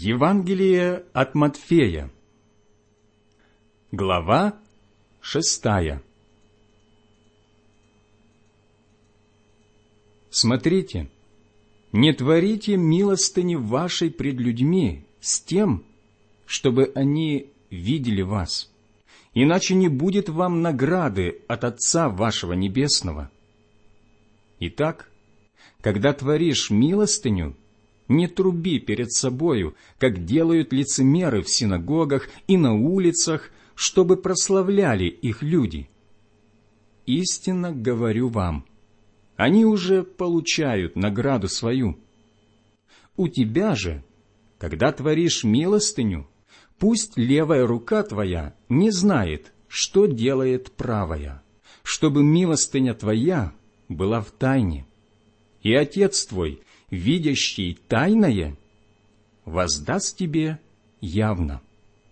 Евангелие от Матфея, глава 6. Смотрите, не творите милостыни вашей пред людьми с тем, чтобы они видели вас, иначе не будет вам награды от Отца вашего Небесного. Итак, когда творишь милостыню, не труби перед собою, как делают лицемеры в синагогах и на улицах, чтобы прославляли их люди. Истинно говорю вам, они уже получают награду свою. У тебя же, когда творишь милостыню, пусть левая рука твоя не знает, что делает правая, чтобы милостыня твоя была в тайне, и Отец твой, видящий тайное, воздаст тебе явно.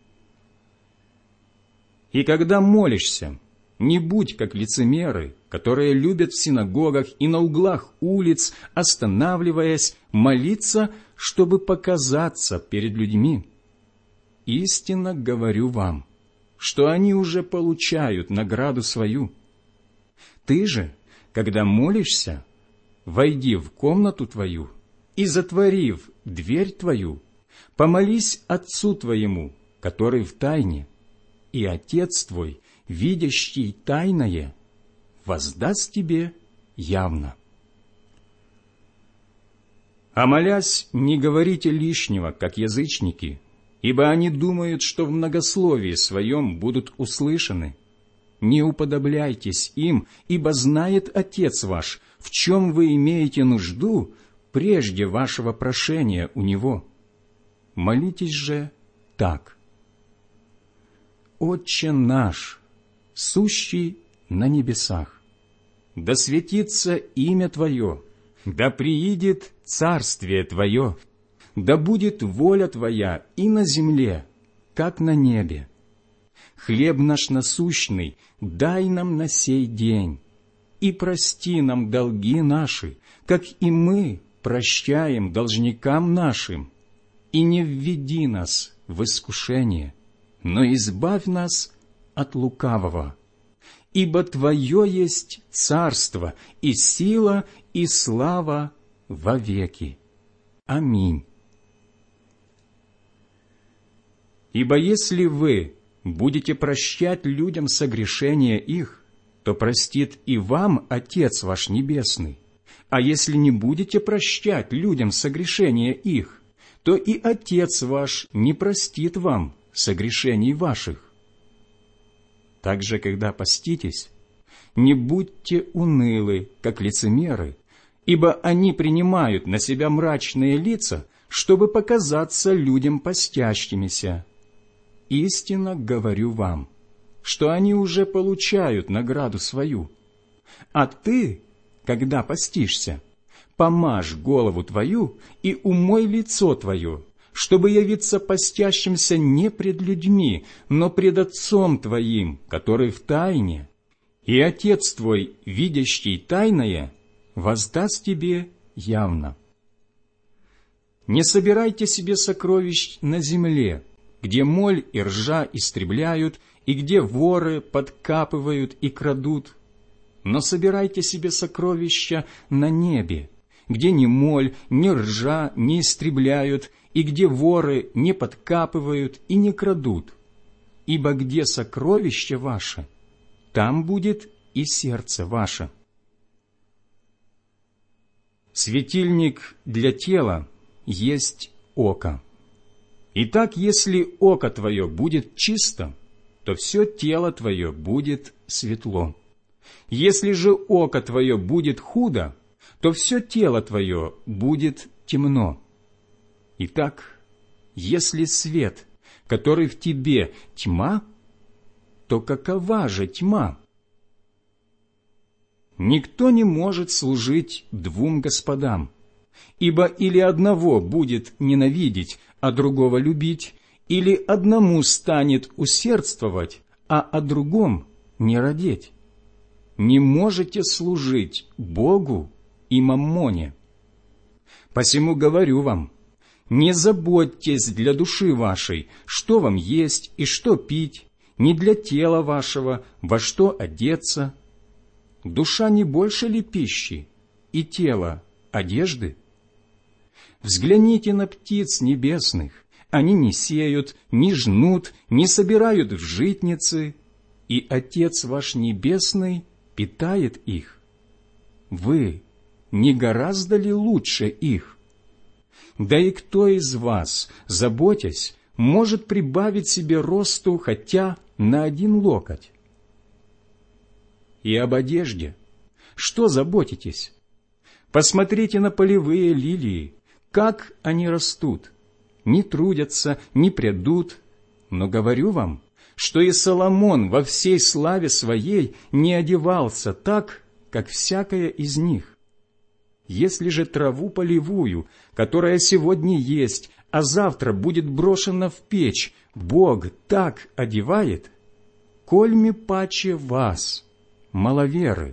И когда молишься, не будь как лицемеры, которые любят в синагогах и на углах улиц, останавливаясь, молиться, чтобы показаться перед людьми. Истинно говорю вам, что они уже получают награду свою. Ты же, когда молишься, войди в комнату твою и, затворив дверь твою, помолись Отцу твоему, который в тайне, и Отец твой, видящий тайное, воздаст тебе явно. А молясь, не говорите лишнего, как язычники, ибо они думают, что в многословии своем будут услышаны. Не уподобляйтесь им, ибо знает Отец ваш, в чем вы имеете нужду прежде вашего прошения у Него. Молитесь же так. Отче наш, сущий на небесах, да светится имя Твое, да приидет царствие Твое, да будет воля Твоя и на земле, как на небе. Хлеб наш насущный дай нам на сей день, и прости нам долги наши, как и мы прощаем должникам нашим, и не введи нас в искушение, но избавь нас от лукавого. Ибо Твое есть царство, и сила, и слава вовеки. Аминь. Ибо если вы будете прощать людям согрешения их, то простит и вам Отец ваш Небесный. А если не будете прощать людям согрешения их, то и Отец ваш не простит вам согрешений ваших. Также, когда поститесь, не будьте унылы, как лицемеры, ибо они принимают на себя мрачные лица, чтобы показаться людям постящимися. Истинно говорю вам, что они уже получают награду свою. А ты, когда постишься, помажь голову твою и умой лицо твое, чтобы явиться постящимся не пред людьми, но пред Отцом твоим, который в тайне, и Отец твой, видящий тайное, воздаст тебе явно. Не собирайте себе сокровищ на земле, где моль и ржа истребляют, и где воры подкапывают и крадут, но собирайте себе сокровища на небе, где ни моль, ни ржа не истребляют, и где воры не подкапывают и не крадут. Ибо где сокровище ваше, там будет и сердце ваше. Светильник для тела есть око. Итак, если око твое будет чисто, то все тело твое будет светло. Если же око твое будет худо, то все тело твое будет темно. Итак, если свет, который в тебе, тьма, то какова же тьма? Никто не может служить двум господам, ибо или одного будет ненавидеть, а другого любить, или одному станет усердствовать, а о другом не радеть. Не можете служить Богу и маммоне. Посему говорю вам, Не заботьтесь для души вашей, что вам есть и что пить, не для тела вашего, во что одеться. Душа не больше ли пищи, и тело одежды? Взгляните на птиц небесных, они не сеют, не жнут, не собирают в житницы, и Отец ваш Небесный питает их. Вы не гораздо ли лучше их? Да и кто из вас, заботясь, может прибавить себе росту хотя на 1 локоть? И об одежде. Что заботитесь? Посмотрите на полевые лилии, как они растут, не трудятся, не прядут. Но говорю вам, что и Соломон во всей славе своей не одевался так, как всякая из них. Если же траву полевую, которая сегодня есть, а завтра будет брошена в печь, Бог так одевает, кольми паче вас, маловеры.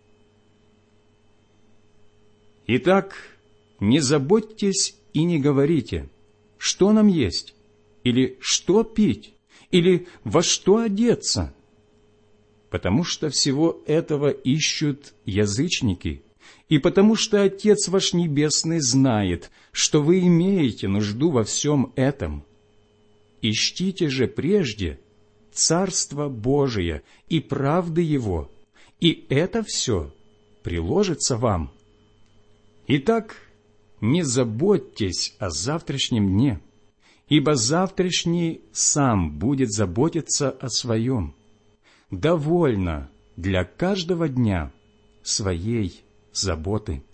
Итак, не заботьтесь и не говорите, что нам есть, или что пить, или во что одеться, потому что всего этого ищут язычники, и потому что Отец ваш Небесный знает, что вы имеете нужду во всем этом. Ищите же прежде Царство Божие и правды Его, и это все приложится вам. Итак, не заботьтесь о завтрашнем дне, ибо завтрашний сам будет заботиться о своем. Довольно для каждого дня своей заботы.